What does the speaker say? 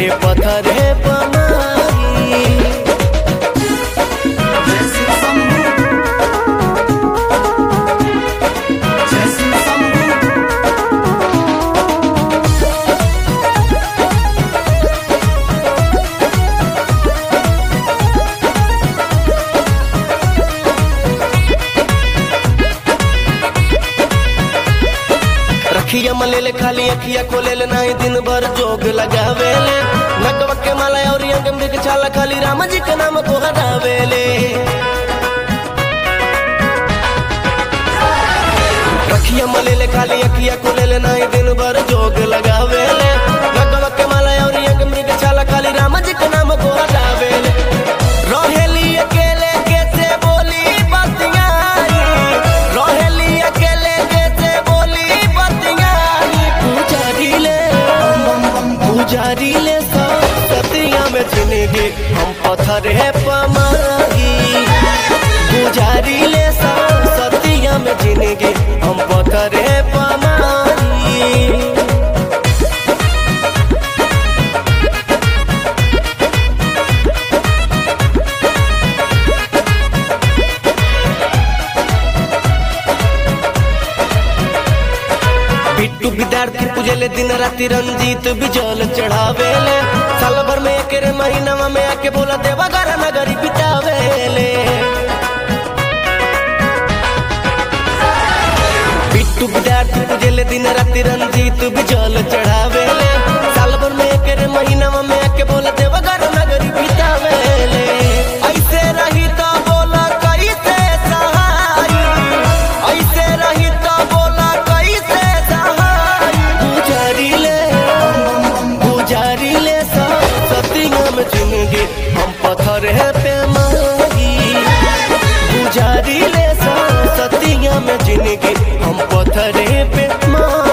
के पत्थरे पमाई। अखिया मलेले खाली अखिया खोलेले नाही दिन भर जोग लगावेले नकवा के माला और अंग के छाला खाली राम जी के नाम को हटावेले। अखिया मलेले खाली अखिया खोलेले नाही दिन भर जोग लगावेले नकवा के माला और अंग के छाला खाली राम जी के नाम को हटावेले। रोहेली अकेले कैसे बोली बातियां रोहेली अकेले कैसे बोली पुजारी ले सतिया में जिंदगी हम पत्थर है पमाई। पुजारी ले सतिया में जिंदगी हम पत्थर है पमाई। बिट्टू विद्यार्थी पूजेले दिन राति रंजीत बिजल चढ़ावेले साल भर में एक महीना में आके बोला देवा घर नगरी बितावेले। बिट्टू विद्यार्थी पूजेले दिन राति रंजीत बिजल चढ़ावेले साल भर में एक महीना में आके बोला देवा घर नगरी बितावेले। ऐसे रही तो बोला कैसे सहाय ऐसे रही तो बोला कैसे जिंदगी हम पत्थर है पे माई। गुजारी ले सतिया में जिंदगी हम पत्थर पे माई।